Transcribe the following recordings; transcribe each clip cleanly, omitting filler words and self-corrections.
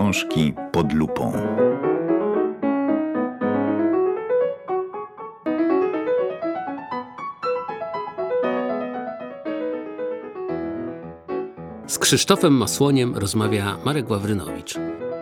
Książki pod lupą. Z Krzysztofem Masłoniem rozmawia Marek Ławrynowicz.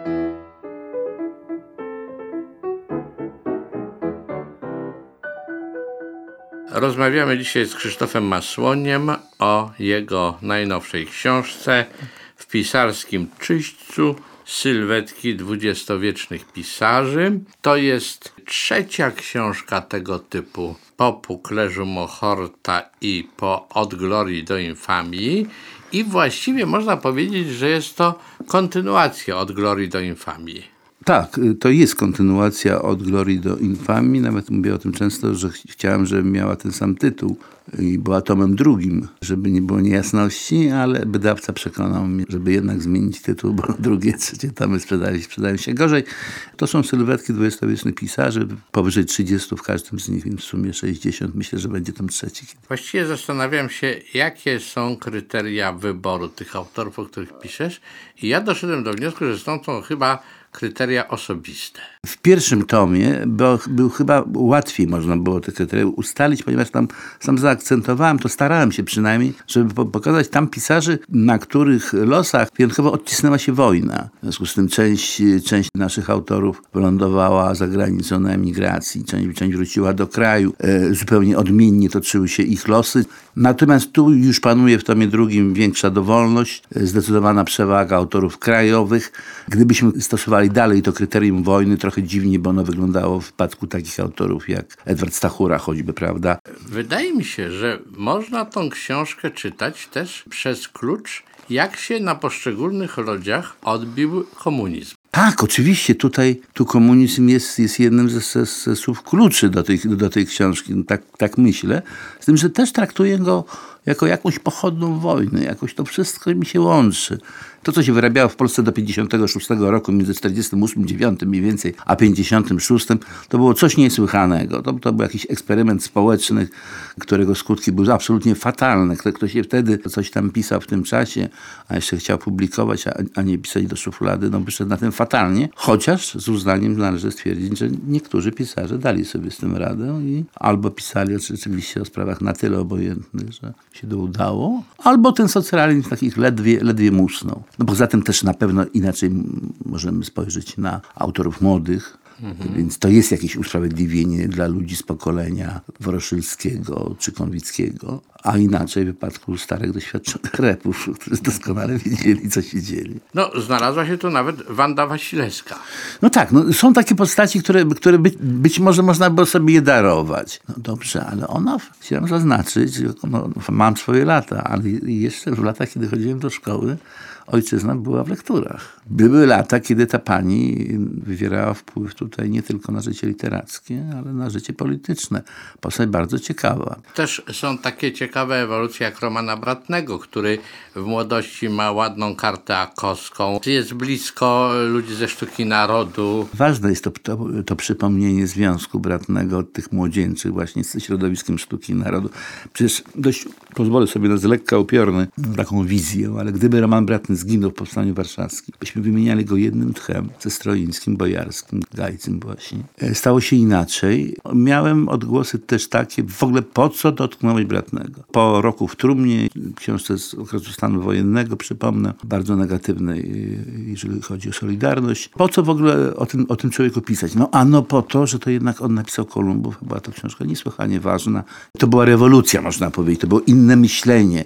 Rozmawiamy dzisiaj z Krzysztofem Masłoniem o jego najnowszej książce w pisarskim czyśćcu sylwetki dwudziestowiecznych pisarzy. To jest trzecia książka tego typu po Puklerzu Mohorta i po Od glorii do infamii. I właściwie można powiedzieć, że jest to kontynuacja Od glorii do infamii. Tak, to jest kontynuacja Od glorii do infamii. Nawet mówię o tym często, że chciałem, żeby miała ten sam tytuł i była tomem drugim, żeby nie było niejasności, ale wydawca przekonał mnie, żeby jednak zmienić tytuł, bo drugie, trzecie tomy sprzedają się gorzej. To są sylwetki dwudziestowiecznych pisarzy, powyżej 30 w każdym z nich, więc w sumie 60. Myślę, że będzie tom trzeci. Właściwie zastanawiam się, jakie są kryteria wyboru tych autorów, o których piszesz, i ja doszedłem do wniosku, że są to chyba kryteria osobiste. W pierwszym tomie był chyba łatwiej można było te kryteria ustalić, ponieważ tam sam zaakcentowałem, to starałem się przynajmniej, żeby pokazać tam pisarzy, na których losach wyjątkowo odcisnęła się wojna. W związku z tym część naszych autorów wylądowała za granicą na emigracji, część wróciła do kraju. Zupełnie odmiennie toczyły się ich losy. Natomiast tu już panuje w tomie drugim większa dowolność, zdecydowana przewaga autorów krajowych. Gdybyśmy stosowali dalej to kryterium wojny, trochę dziwnie, bo ono wyglądało w przypadku takich autorów jak Edward Stachura choćby, prawda? Wydaje mi się, że można tą książkę czytać też przez klucz, jak się na poszczególnych ludziach odbił komunizm. Tak, oczywiście, tu komunizm jest jednym ze słów kluczy do tej książki, tak myślę. Z tym, że też traktuję go jako jakąś pochodną wojny, jakoś to wszystko mi się łączy. To, co się wyrabiało w Polsce do 56 roku, między 48, 9 mniej więcej, a 56, to było coś niesłychanego. To był jakiś eksperyment społeczny, którego skutki były absolutnie fatalne. Ktoś się wtedy coś tam pisał w tym czasie, a jeszcze chciał publikować, a nie pisać do szuflady, wyszedł na tym fatalnie. Chociaż z uznaniem należy stwierdzić, że niektórzy pisarze dali sobie z tym radę i albo pisali oczywiście o sprawach na tyle obojętnych, że się to udało, albo ten socrealizm takich ledwie musnął. Poza tym też na pewno inaczej możemy spojrzeć na autorów młodych, więc to jest jakieś usprawiedliwienie dla ludzi z pokolenia Woroszylskiego czy Konwickiego, a inaczej w wypadku starych, doświadczonych repów, którzy doskonale wiedzieli, co się dzieje. Znalazła się tu nawet Wanda Wasilewska. Tak, są takie postaci, które być może można było sobie je darować. Dobrze, ale ona, chciałem zaznaczyć, mam swoje lata, ale jeszcze w latach, kiedy chodziłem do szkoły, ojczyzna była w lekturach. Były lata, kiedy ta pani wywierała wpływ tutaj nie tylko na życie literackie, ale na życie polityczne. Postać bardzo ciekawa. Też są takie ciekawe ewolucje jak Romana Bratnego, który w młodości ma ładną kartę akoską. Jest blisko ludzi ze sztuki narodu. Ważne jest to przypomnienie związku Bratnego od tych młodzieńczych właśnie z środowiskiem sztuki narodu. Przecież pozwolę sobie na lekko upiorny taką wizję, ale gdyby Roman Bratny zginął w Powstaniu Warszawskim, byśmy wymieniali go jednym tchem ze Stroińskim, Bojarskim, Gajcym właśnie. Stało się inaczej. Miałem odgłosy też takie, w ogóle po co dotknąłeś Bratnego? Po roku w trumnie, książce z okresu stanu wojennego, przypomnę, bardzo negatywnej, jeżeli chodzi o Solidarność. Po co w ogóle o tym człowieku pisać? Po to, że to jednak on napisał Kolumbów. Była to książka niesłychanie ważna. To była rewolucja, można powiedzieć. To było inne myślenie.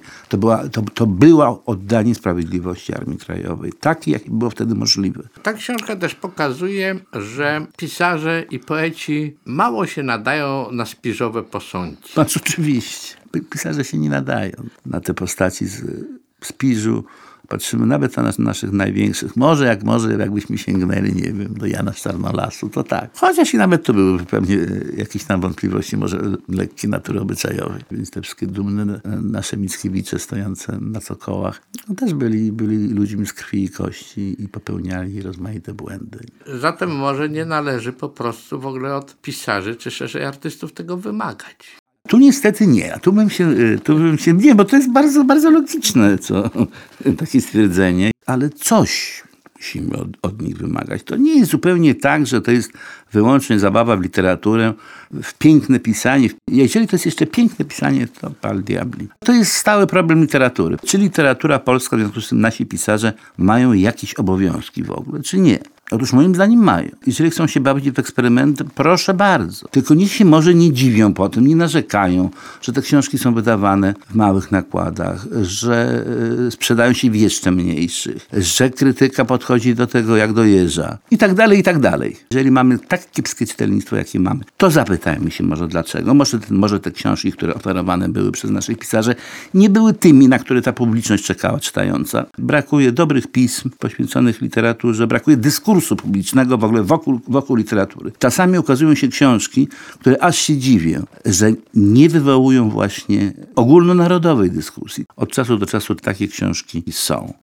To było oddanie sprawiedliwości Armii Krajowej. Tak, jak było wtedy możliwe. Ta książka też pokazuje, że pisarze i poeci mało się nadają na spiżowe posągi. Oczywiście. Pisarze się nie nadają na te postaci z spiżu. Patrzymy nawet na naszych największych. Może jakbyśmy sięgnęli, nie wiem, do Jana Czarnolasu, to tak. Chociaż i nawet to były pewnie jakieś tam wątpliwości, może lekkie natury obyczajowej. Więc te wszystkie dumne nasze Mickiewicze stojące na cokołach też byli ludźmi z krwi i kości i popełniali rozmaite błędy. Zatem może nie należy po prostu w ogóle od pisarzy czy szerzej artystów tego wymagać. Tu niestety nie, a tu bym się nie, bo to jest bardzo, bardzo logiczne, takie stwierdzenie, ale coś musimy od nich wymagać. To nie jest zupełnie tak, że to jest wyłącznie zabawa w literaturę, w piękne pisanie. Jeżeli to jest jeszcze piękne pisanie, to pal diabli. To jest stały problem literatury. Czy literatura polska, w związku z tym nasi pisarze mają jakieś obowiązki w ogóle, czy nie? Otóż moim zdaniem mają. Jeżeli chcą się bawić w eksperymenty, proszę bardzo. Tylko niech się może nie dziwią potem, nie narzekają, że te książki są wydawane w małych nakładach, że sprzedają się w jeszcze mniejszych, że krytyka podchodzi do tego jak do jeża i tak dalej, i tak dalej. Jeżeli mamy tak kiepskie czytelnictwo, jakie mamy, to zapytajmy się może dlaczego. Może te książki, które oferowane były przez naszych pisarzy, nie były tymi, na które ta publiczność czekała czytająca. Brakuje dobrych pism poświęconych literaturze, brakuje dyskursu publicznego w ogóle wokół literatury. Czasami ukazują się książki, które aż się dziwię, że nie wywołują właśnie ogólnonarodowej dyskusji. Od czasu do czasu takie książki są.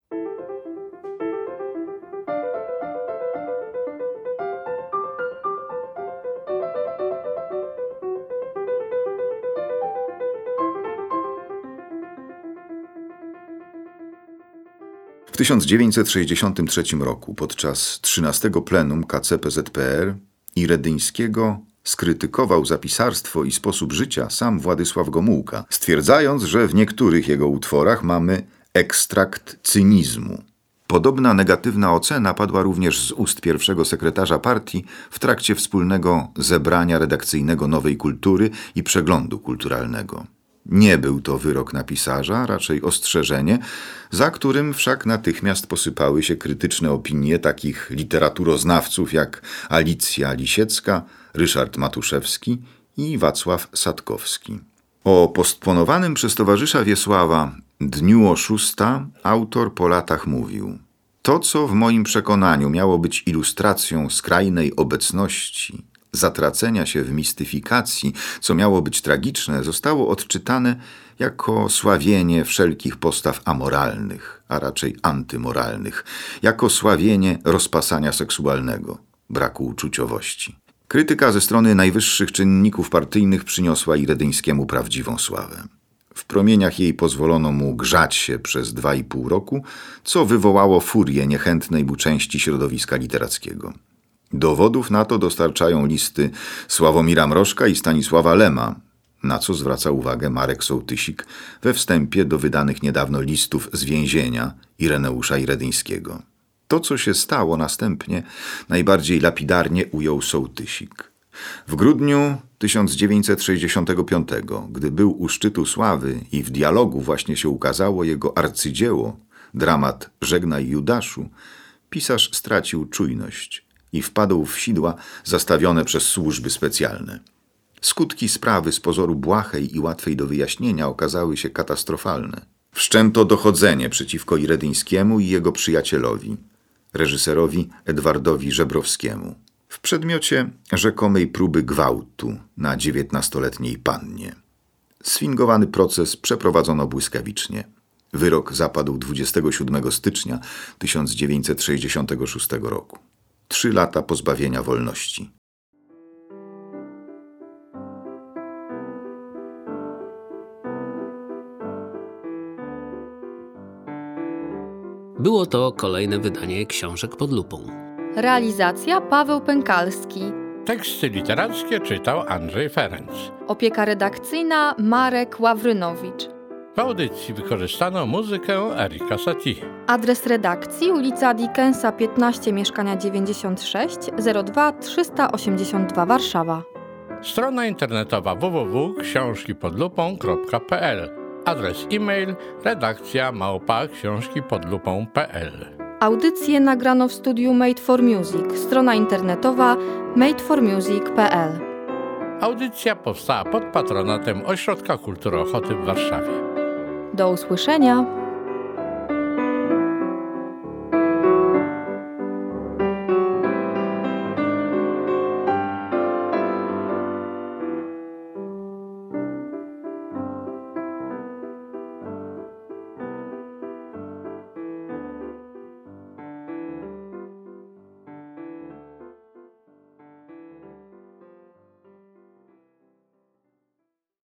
W 1963 roku podczas 13. plenum KCPZPR i Redyńskiego skrytykował za pisarstwo i sposób życia sam Władysław Gomułka, stwierdzając, że w niektórych jego utworach mamy ekstrakt cynizmu. Podobna negatywna ocena padła również z ust pierwszego sekretarza partii w trakcie wspólnego zebrania redakcyjnego Nowej Kultury i Przeglądu Kulturalnego. Nie był to wyrok na pisarza, raczej ostrzeżenie, za którym wszak natychmiast posypały się krytyczne opinie takich literaturoznawców jak Alicja Lisiecka, Ryszard Matuszewski i Wacław Sadkowski. O postponowanym przez towarzysza Wiesława Dniu Oszusta autor po latach mówił: to, co w moim przekonaniu miało być ilustracją skrajnej obecności, zatracenia się w mistyfikacji, co miało być tragiczne, zostało odczytane jako sławienie wszelkich postaw amoralnych, a raczej antymoralnych, jako sławienie rozpasania seksualnego, braku uczuciowości. Krytyka ze strony najwyższych czynników partyjnych przyniosła i Redyńskiemu prawdziwą sławę. W promieniach jej pozwolono mu grzać się przez 2,5 roku, co wywołało furię niechętnej mu części środowiska literackiego. Dowodów na to dostarczają listy Sławomira Mrożka i Stanisława Lema, na co zwraca uwagę Marek Sołtysik we wstępie do wydanych niedawno listów z więzienia Ireneusza i Redyńskiego. To, co się stało następnie, najbardziej lapidarnie ujął Sołtysik. W grudniu 1965, gdy był u szczytu sławy i w dialogu właśnie się ukazało jego arcydzieło, dramat Żegnaj Judaszu, pisarz stracił czujność i wpadł w sidła zastawione przez służby specjalne. Skutki sprawy z pozoru błahej i łatwej do wyjaśnienia okazały się katastrofalne. Wszczęto dochodzenie przeciwko Iredyńskiemu i jego przyjacielowi, reżyserowi Edwardowi Żebrowskiemu, w przedmiocie rzekomej próby gwałtu na 19-letniej pannie. Sfingowany proces przeprowadzono błyskawicznie. Wyrok zapadł 27 stycznia 1966 roku. 3 lata pozbawienia wolności. Było to kolejne wydanie Książek pod lupą. Realizacja Paweł Pękalski. Teksty literackie czytał Andrzej Ferenc. Opieka redakcyjna Marek Ławrynowicz. W audycji wykorzystano muzykę Erika Satie. Adres redakcji: ulica Dickensa 15, mieszkania 96, 02 382 Warszawa. Strona internetowa www.książkipodlupą.pl. Adres e-mail redakcja@książkipodlupą.pl. Audycję nagrano w studiu Made for Music. Strona internetowa madeformusic.pl. Audycja powstała pod patronatem Ośrodka Kultury Ochoty w Warszawie. Do usłyszenia.